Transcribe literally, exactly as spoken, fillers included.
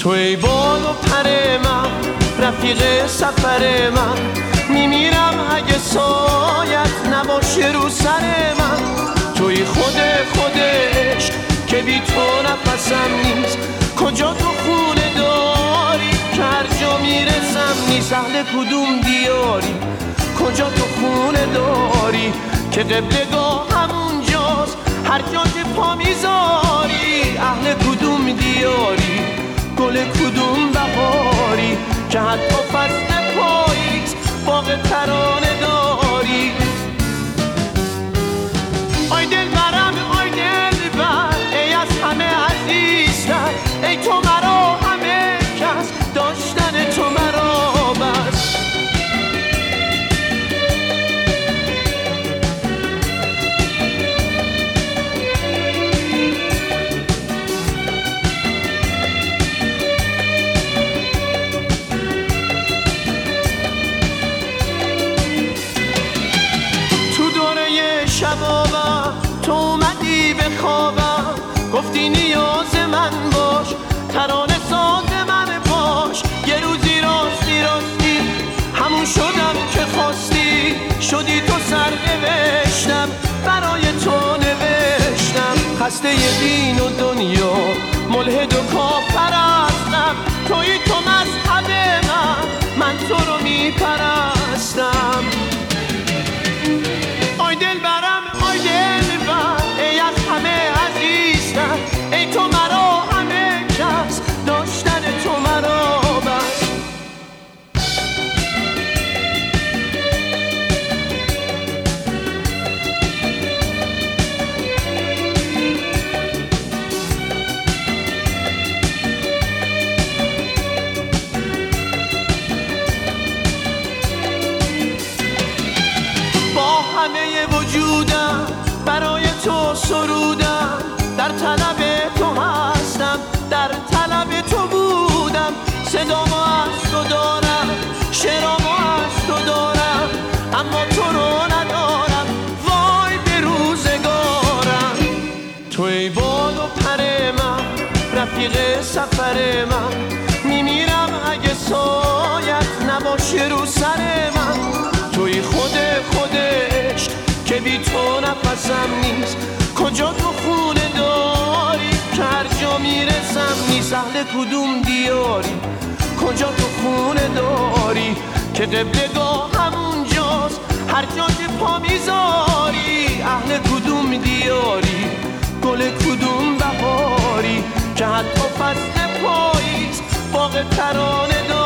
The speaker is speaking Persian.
تو ای بال و پر من، رفیق سفر من، میمیرم اگه سایت نباشه رو سر من. توی خود خودش که بی تو نفسم نیست، کجا تو خونه داری که هر جا میرسم نیست. اهل کدوم دیاری، کجا تو خونه داری که قبلگاه همونجاست هر جا که پا میذاری. اهل کدوم دیاری، گل کدوم بهاری که حتی فصل پاییز باغ ترانه داری. آی دل برم آی دل بر، ای از همه عزیزتر، ای تو مرا همه کس، داشتن تو مرا بس. شبابم تو اومدی به خوابم، گفتی نیاز من باش، ترانه ساز من باش. یه روزی راستی راستی همون شدم که خواستی، شدی تو سر نوشتم برای تو نوشتم. خسته دین و دنیا ملحد و کافر هستم، توی تو مذهب من، من تو رو میپرستم. آی دل برم آی دل بر، ای از همه عزیزتر، ای تو مرا همه کس، داشتن تو مرا بس. با همه وجودم برای تو سرودم، در طلب تو هستم، در طلب تو بودم. صدامو از تو دارم، شعرامو از تو دارم، اما تو رو ندارم، وای به روزگارم. تو ای بال و پر من، رفیق سفر من، میمیرم اگه سایت نباشه رو سر من. توی خود خودش که بی تو نفسم نیست، کجا تو خونه داری که هر جا میرسم نیست. اهل کدوم دیاری، کجا تو خونه داری که قبلگاه همونجاست هر جا که پا میذاری. اهل کدوم دیاری، گل کدوم بهاری که حتی فصل پاییز باغ ترانه داری.